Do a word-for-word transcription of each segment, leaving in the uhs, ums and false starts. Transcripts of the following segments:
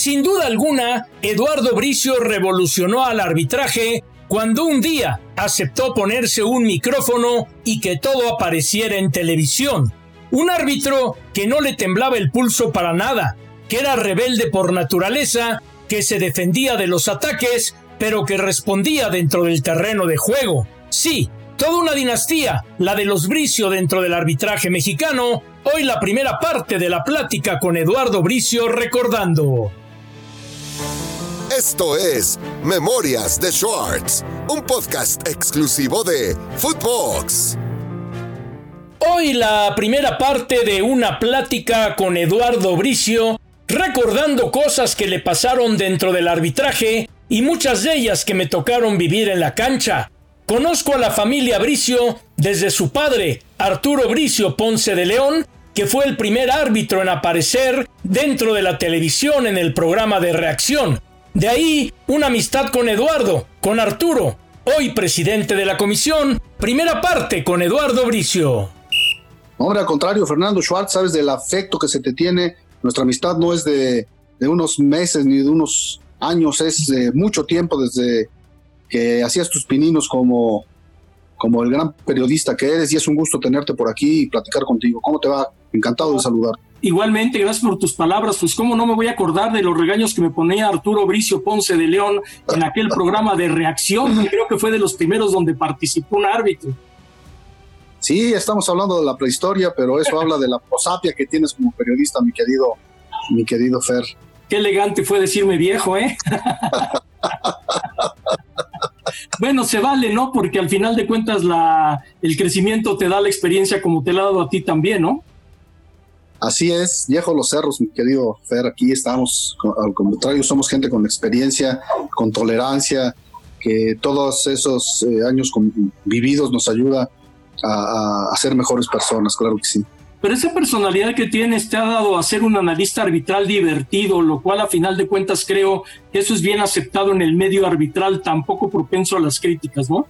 Sin duda alguna, Eduardo Bricio revolucionó al arbitraje cuando un día aceptó ponerse un micrófono y que todo apareciera en televisión. Un árbitro que no le temblaba el pulso para nada, que era rebelde por naturaleza, que se defendía de los ataques, pero que respondía dentro del terreno de juego. Sí, toda una dinastía, la de los Bricio dentro del arbitraje mexicano. Hoy la primera parte de la plática con Eduardo Bricio recordando. Esto es Memorias de Schwartz, un podcast exclusivo de Footbox. Hoy la primera parte de una plática con Eduardo Bricio, recordando cosas que le pasaron dentro del arbitraje y muchas de ellas que me tocaron vivir en la cancha. Conozco a la familia Bricio desde su padre, Arturo Bricio Ponce de León, que fue el primer árbitro en aparecer dentro de la televisión en el programa de Reacción. De ahí, una amistad con Eduardo, con Arturo, hoy presidente de la comisión. Primera parte con Eduardo Bricio. Hombre, al contrario, Fernando Schwartz, sabes del afecto que se te tiene. Nuestra amistad no es de, de unos meses ni de unos años, es de mucho tiempo, desde que hacías tus pininos como, como el gran periodista que eres, y es un gusto tenerte por aquí y platicar contigo. ¿Cómo te va? Encantado de saludar. Igualmente, gracias por tus palabras. Pues cómo no me voy a acordar de los regaños que me ponía Arturo Bricio Ponce de León en aquel programa de Reacción, que creo que fue de los primeros donde participó un árbitro. Sí, estamos hablando de la prehistoria, pero eso habla de la prosapia que tienes como periodista, mi querido, mi querido Fer. Qué elegante fue decirme viejo, ¿eh? Bueno, se vale, ¿no? Porque al final de cuentas la, el crecimiento te da la experiencia como te la ha dado a ti también, ¿no? Así es, viejo los cerros, mi querido Fer, aquí estamos, al contrario, somos gente con experiencia, con tolerancia, que todos esos eh, años con, vividos nos ayuda a, a ser mejores personas, claro que sí. Pero esa personalidad que tienes te ha dado a ser un analista arbitral divertido, lo cual a final de cuentas creo que eso es bien aceptado en el medio arbitral, tampoco propenso a las críticas, ¿no?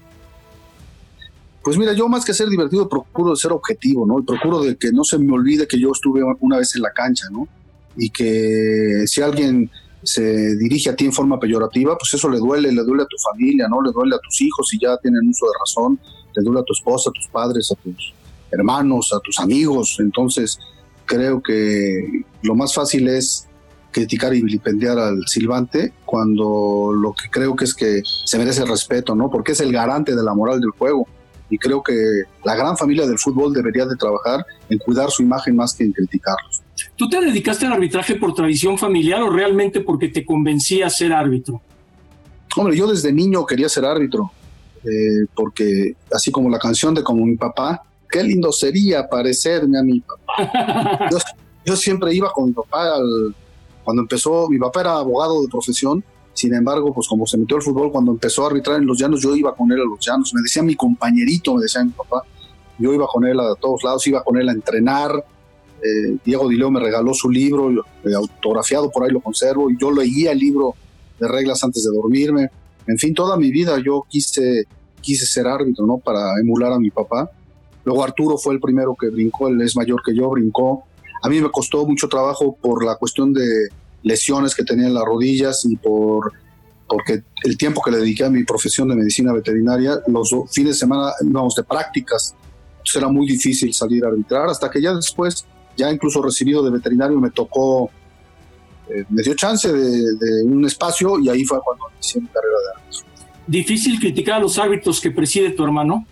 Pues mira, yo más que ser divertido procuro de ser objetivo, ¿no? Y procuro de que no se me olvide que yo estuve una vez en la cancha, ¿no? Y que si alguien se dirige a ti en forma peyorativa, pues eso le duele, le duele a tu familia, ¿no? Le duele a tus hijos si ya tienen uso de razón, le duele a tu esposa, a tus padres, a tus hermanos, a tus amigos. Entonces creo que lo más fácil es criticar y vilipendiar al silbante cuando lo que creo que es que se merece respeto, ¿no? Porque es el garante de la moral del juego. Y creo que la gran familia del fútbol debería de trabajar en cuidar su imagen más que en criticarlos. ¿Tú te dedicaste al arbitraje por tradición familiar o realmente porque te convencía a ser árbitro? Hombre, yo desde niño quería ser árbitro, eh, porque así como la canción de Como mi papá, qué lindo sería parecerme a mi papá. yo, yo siempre iba con mi papá, al, cuando empezó, mi papá era abogado de profesión. Sin embargo, pues como se metió al fútbol, cuando empezó a arbitrar en los llanos, yo iba con él a los llanos. Me decía mi compañerito, me decía mi papá. Yo iba con él a todos lados, iba con él a entrenar. Eh, Diego Dileo me regaló su libro, eh, autografiado, por ahí lo conservo. Y yo leía el libro de reglas antes de dormirme. En fin, toda mi vida yo quise, quise ser árbitro, ¿no? Para emular a mi papá. Luego Arturo fue el primero que brincó, él es mayor que yo, brincó. A mí me costó mucho trabajo por la cuestión de lesiones que tenía en las rodillas y por porque el tiempo que le dediqué a mi profesión de medicina veterinaria, los fines de semana íbamos de prácticas, entonces era muy difícil salir a arbitrar, hasta que ya después, ya incluso recibido de veterinario, me tocó, eh, me dio chance de, de un espacio y ahí fue cuando inicié mi carrera de árbitro. ¿Difícil criticar a los árbitros que preside tu hermano?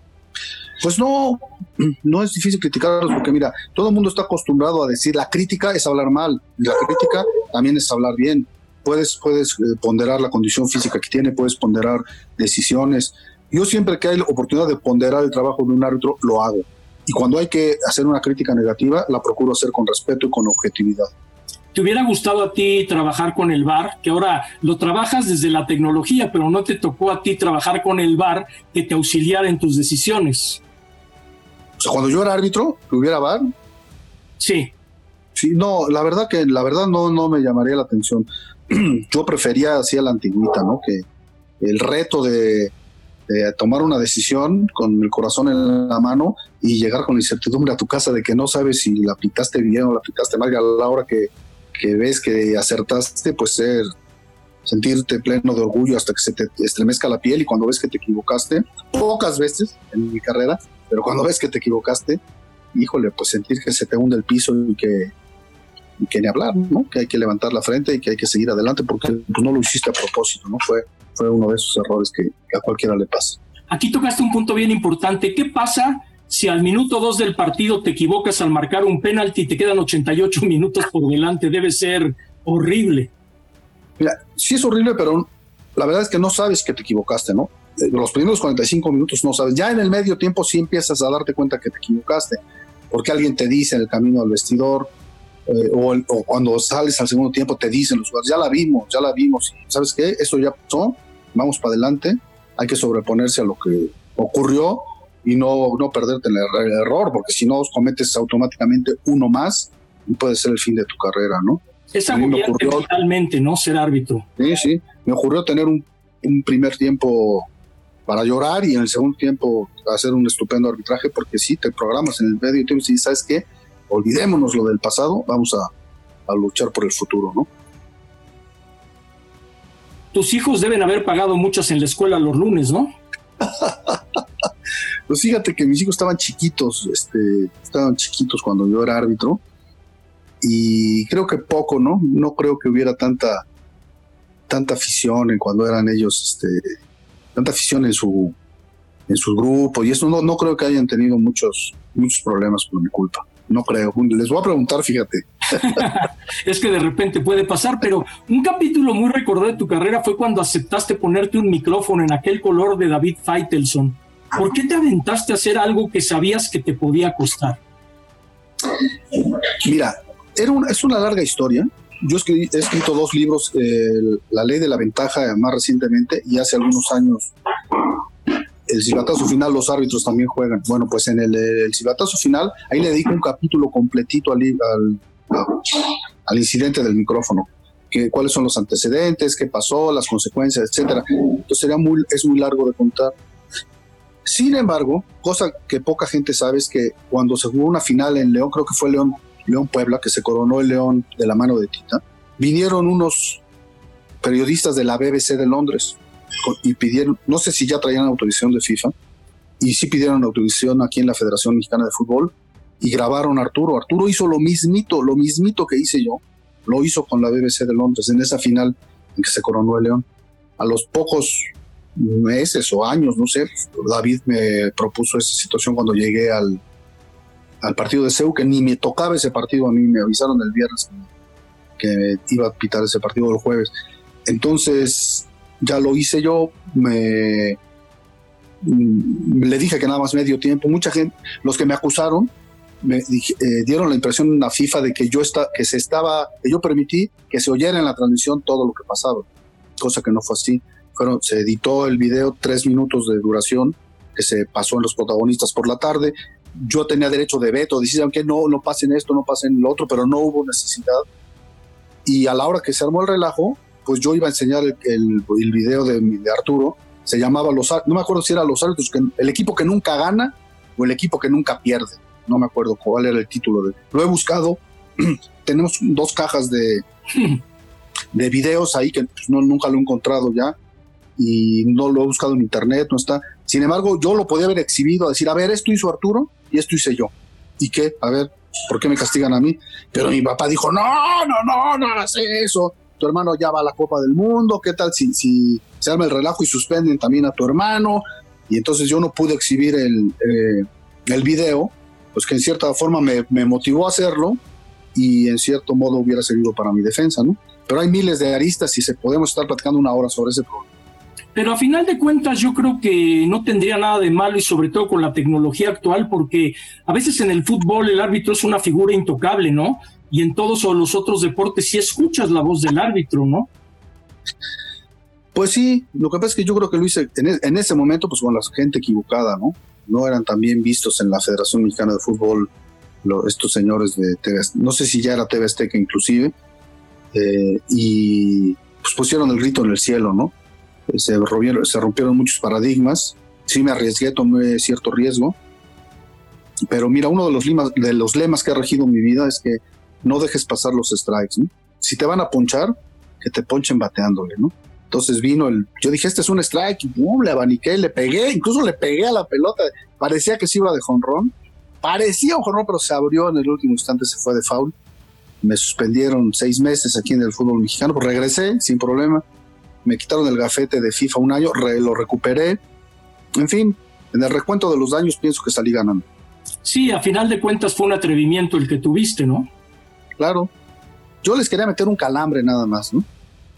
Pues no, no es difícil criticarlos porque mira, todo el mundo está acostumbrado a decir la crítica es hablar mal y la crítica también es hablar bien. Puedes, puedes eh, ponderar la condición física que tiene, puedes ponderar decisiones. Yo siempre que hay la oportunidad de ponderar el trabajo de un árbitro, lo hago. Y cuando hay que hacer una crítica negativa, la procuro hacer con respeto y con objetividad. ¿Te hubiera gustado a ti trabajar con el V A R? Que ahora lo trabajas desde la tecnología, pero no te tocó a ti trabajar con el V A R que te auxiliara en tus decisiones. O sea, cuando yo era árbitro, ¿que hubiera V A R? Sí. Sí, no, la verdad que la verdad no, no me llamaría la atención. Yo prefería así a la antigüita, ¿no? Que el reto de, de tomar una decisión con el corazón en la mano y llegar con incertidumbre a tu casa de que no sabes si la aplicaste bien o la aplicaste mal, y a la hora que, que ves que acertaste, pues ser, sentirte pleno de orgullo hasta que se te estremezca la piel, y cuando ves que te equivocaste, pocas veces en mi carrera, pero cuando ves que te equivocaste, híjole, pues sentir que se te hunde el piso y que, y que ni hablar, ¿no? Que hay que levantar la frente y que hay que seguir adelante, porque pues, no lo hiciste a propósito, ¿no? Fue, fue uno de esos errores que, que a cualquiera le pasa. Aquí tocaste un punto bien importante. ¿Qué pasa si al minuto dos del partido te equivocas al marcar un penalti y te quedan ochenta y ocho minutos por delante? Debe ser horrible. Mira, sí es horrible, pero la verdad es que no sabes que te equivocaste, ¿no? Los primeros cuarenta y cinco minutos no sabes. Ya en el medio tiempo sí empiezas a darte cuenta que te equivocaste, porque alguien te dice en el camino al vestidor, eh, o, el, o cuando sales al segundo tiempo te dicen los jugadores, ya la vimos, ya la vimos. ¿Sabes qué? Esto ya pasó, vamos para adelante, hay que sobreponerse a lo que ocurrió y no, no perderte en el, el error, porque si no cometes automáticamente uno más y puede ser el fin de tu carrera, ¿no? Es agobiante totalmente, ¿no? Ser árbitro. Sí, sí. Me ocurrió tener un, un primer tiempo para llorar y en el segundo tiempo hacer un estupendo arbitraje, porque sí, te programas en el medio tiempo y ¿sabes qué? Olvidémonos lo del pasado, vamos a, a luchar por el futuro, ¿no? Tus hijos deben haber pagado muchas en la escuela los lunes, ¿no? Pues fíjate que mis hijos estaban chiquitos, este, estaban chiquitos cuando yo era árbitro, y creo que poco, ¿no? No creo que hubiera tanta tanta afición en cuando eran ellos, este, tanta afición en su en su grupo, y eso no, no creo que hayan tenido muchos muchos problemas por mi culpa. No creo. Les voy a preguntar, fíjate. Es que de repente puede pasar, pero un capítulo muy recordado de tu carrera fue cuando aceptaste ponerte un micrófono en aquel color de David Faitelson. ¿Por qué te aventaste a hacer algo que sabías que te podía costar? Mira, era un, es una larga historia. Yo escribí, he escrito dos libros, eh, La Ley de la Ventaja más recientemente, y hace algunos años El Silbatazo Final, los árbitros también juegan. Bueno, pues en el, el Silbatazo Final, ahí le dedico un capítulo completito al, al, al incidente del micrófono, que, cuáles son los antecedentes, qué pasó, las consecuencias, etcétera. Entonces sería muy, es muy largo de contar. Sin embargo, cosa que poca gente sabe es que cuando se jugó una final en León, creo que fue León, León Puebla, que se coronó el León de la mano de Tita, vinieron unos periodistas de la B B C de Londres y pidieron, no sé si ya traían autorización de FIFA, y sí pidieron autorización aquí en la Federación Mexicana de Fútbol, y grabaron a Arturo. Arturo hizo lo mismito, lo mismito que hice yo, lo hizo con la B B C de Londres en esa final en que se coronó el León. A los pocos meses o años, no sé, David me propuso esa situación cuando llegué al, al partido de C E U, que ni me tocaba ese partido a mí, me avisaron el viernes que iba a pitar ese partido el jueves. Entonces ya lo hice yo, me, le dije que nada más medio tiempo. Mucha gente, los que me acusaron, me dije, eh, dieron la impresión a FIFA de que yo está, que se estaba, que yo permití que se oyera en la transmisión todo lo que pasaba, cosa que no fue así. Fueron, se editó el video, tres minutos de duración, que se pasó en los protagonistas por la tarde. Yo tenía derecho de veto, decían que no, no pasen esto, no pasen lo otro, pero no hubo necesidad. Y a la hora que se armó el relajo, pues yo iba a enseñar el, el, el video de, de Arturo. Se llamaba los, no me acuerdo si era los árbitros, que, el equipo que nunca gana o el equipo que nunca pierde. No me acuerdo cuál era el título. De, lo he buscado. Tenemos dos cajas de, de videos ahí que pues, no, nunca lo he encontrado ya. Y no lo he buscado en internet, no está. Sin embargo, yo lo podía haber exhibido, a decir, a ver, esto hizo Arturo y esto hice yo. ¿Y qué? A ver, ¿por qué me castigan a mí? Pero mi papá dijo, no, no, no, no hagas eso. Tu hermano ya va a la Copa del Mundo, ¿qué tal si, si se arma el relajo y suspenden también a tu hermano? Y entonces yo no pude exhibir el, eh, el video, pues que en cierta forma me, me motivó a hacerlo y en cierto modo hubiera servido para mi defensa, ¿no? Pero hay miles de aristas y se podemos estar platicando una hora sobre ese problema. Pero a final de cuentas yo creo que no tendría nada de malo, y sobre todo con la tecnología actual, porque a veces en el fútbol el árbitro es una figura intocable, ¿no? Y en todos los otros deportes sí escuchas la voz del árbitro, ¿no? Pues sí, lo que pasa es que yo creo que lo hice en, en ese momento pues con la gente equivocada, ¿no? No eran tan bien vistos en la Federación Mexicana de Fútbol lo, estos señores de T V, no sé si ya era T V Azteca inclusive, eh, y pues pusieron el grito en el cielo, ¿no? Se rompieron, se rompieron muchos paradigmas. Sí me arriesgué, tomé cierto riesgo, pero mira, uno de los lemas, de los lemas que ha regido mi vida es que no dejes pasar los strikes, ¿no? si te van a ponchar, que te ponchen bateándole, ¿no? Entonces vino el, yo dije, este es un strike, y boom, le abaniqué, le pegué, incluso le pegué a la pelota, parecía que se iba de jonrón, parecía un jonrón, pero se abrió en el último instante, se fue de foul. Me suspendieron seis meses aquí en el fútbol mexicano, pues regresé sin problema, me quitaron el gafete de FIFA un año, re, lo recuperé, en fin, en el recuento de los daños pienso que salí ganando. Sí, a final de cuentas fue un atrevimiento el que tuviste, ¿no? Claro, yo les quería meter un calambre nada más, ¿no?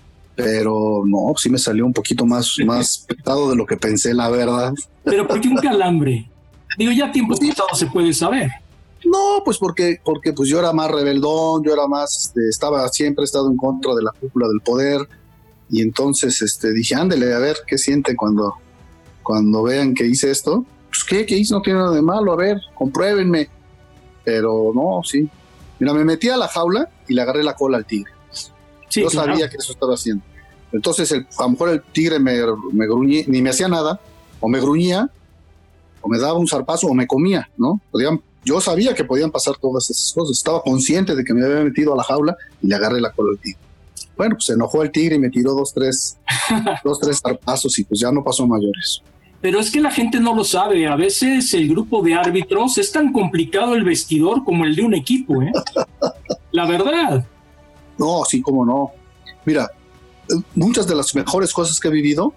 Pero no, sí me salió un poquito más, más pesado de lo que pensé, la verdad. ¿Pero por qué un calambre? Digo, ya tiempo pasado se puede saber. No, pues porque, porque pues yo era más rebeldón, yo era más, este, estaba siempre he estado en contra de la cúpula del poder, y entonces este, dije, ándele, a ver qué siente cuando, cuando vean que hice esto. Pues qué, qué hice, no tiene nada de malo, a ver, compruébenme. Pero no, sí. Mira, me metí a la jaula y le agarré la cola al tigre. Sí, yo claro. Sabía que eso estaba haciendo. Entonces, el, a lo mejor el tigre me, me gruñía, ni me hacía nada, o me gruñía, o me daba un zarpazo, o me comía, ¿no? Podían, yo sabía que podían pasar todas esas cosas. Estaba consciente de que me había metido a la jaula y le agarré la cola al tigre. Bueno, pues se enojó el tigre y me tiró dos, tres, dos, tres zarpazos y pues ya no pasó mayores. Pero es que la gente no lo sabe. A veces el grupo de árbitros es tan complicado el vestidor como el de un equipo, ¿eh? La verdad. No, sí, cómo no. Mira, muchas de las mejores cosas que he vivido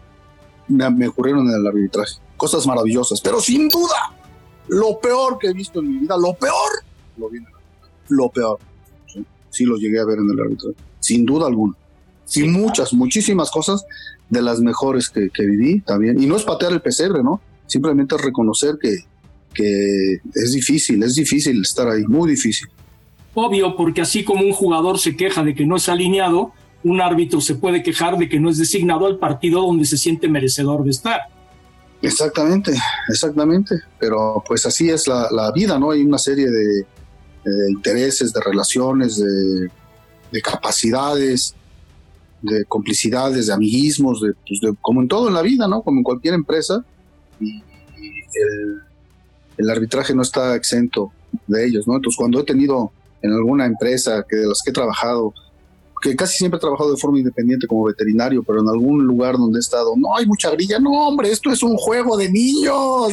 me, me ocurrieron en el arbitraje. Cosas maravillosas, pero sin duda, lo peor que he visto en mi vida, lo peor, lo vi en el arbitraje. Lo peor. Sí, sí lo llegué a ver en el arbitraje, sin duda alguna. Sí, y muchas, claro. muchísimas cosas de las mejores que, que viví también. Y no es patear el pesebre, ¿no? Simplemente es reconocer que, que es difícil, es difícil estar ahí, muy difícil. Obvio, porque así como un jugador se queja de que no es alineado, un árbitro se puede quejar de que no es designado al partido donde se siente merecedor de estar. Exactamente, exactamente. Pero pues así es la, la vida, ¿no? Hay una serie de, de intereses, de relaciones, de, de capacidades, de complicidades, de amiguismos, de, pues de, como en todo en la vida, ¿no? Como en cualquier empresa. Y, y el, el arbitraje no está exento de ellos, ¿no? Entonces, cuando he tenido en alguna empresa que de las que he trabajado, que casi siempre he trabajado de forma independiente como veterinario, pero en algún lugar donde he estado, no hay mucha grilla, no hombre, esto es un juego de niños.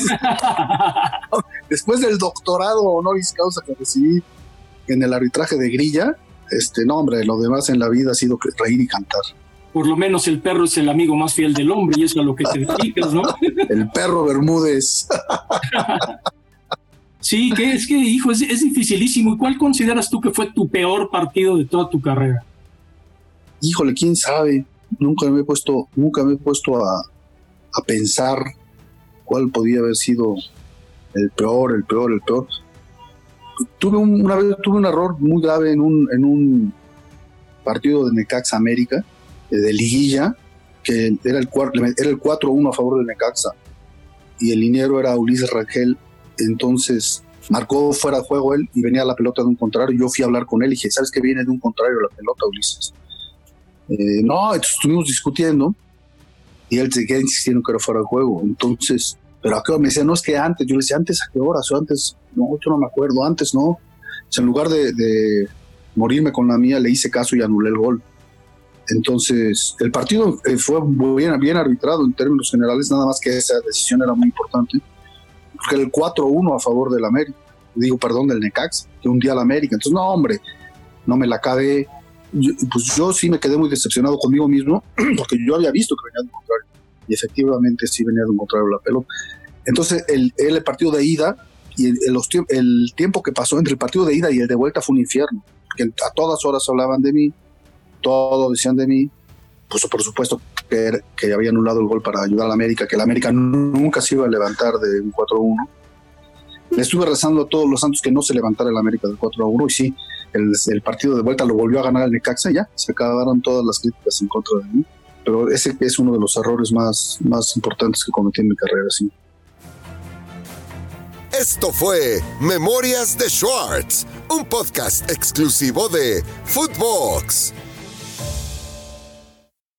Después del doctorado honoris causa que recibí en el arbitraje de grilla, este, no hombre, lo demás en la vida ha sido reír y cantar. Por lo menos el perro es el amigo más fiel del hombre y eso es a lo que te dedicas, ¿no? El perro Bermúdez. Sí, que es que, hijo, es, es dificilísimo. ¿Y cuál consideras tú que fue tu peor partido de toda tu carrera? Híjole, quién sabe. Nunca me he puesto, nunca me he puesto a, a pensar cuál podía haber sido el peor, el peor, el peor. Tuve un, una vez tuve un error muy grave en un, en un partido de Necaxa América, de liguilla, que era el, era el cuatro uno a favor de Necaxa, y el liniero era Ulises Rangel. Entonces marcó fuera de juego él y venía la pelota de un contrario. Yo fui a hablar con él y dije, ¿sabes qué viene de un contrario la pelota, Ulises? Eh, no, entonces estuvimos discutiendo y él seguía insistiendo que era fuera de juego. Entonces, pero a qué hora me decía, no, es que antes. Yo le decía, ¿antes a qué horas? O antes, no, yo no me acuerdo, antes no. O sea, en lugar de, de morirme con la mía, le hice caso y anulé el gol. Entonces, el partido eh, fue bien, bien arbitrado en términos generales, nada más que esa decisión era muy importante. Porque era el cuatro uno a favor del América, digo, perdón, del Necaxa, que hundía al América. Entonces, no, hombre, no me la acabé. Yo, pues yo sí me quedé muy decepcionado conmigo mismo, porque yo había visto que venía de un contrario, y efectivamente sí venía de un contrario la pelota. Entonces, el, el partido de ida, y el, el, los, el tiempo que pasó entre el partido de ida y el de vuelta fue un infierno, porque a todas horas hablaban de mí, todo decían de mí, pues por supuesto que, que había anulado el gol para ayudar a la América, que la América nunca se iba a levantar de un cuatro uno. Le estuve rezando a todos los santos que no se levantara el América del cuatro a uno, y sí, el, el partido de vuelta lo volvió a ganar el Necaxa, ya se acabaron todas las críticas en contra de mí, pero ese es uno de los errores más, más importantes que cometí en mi carrera, sí. Esto fue Memorias de Schwartz, un podcast exclusivo de Footbox.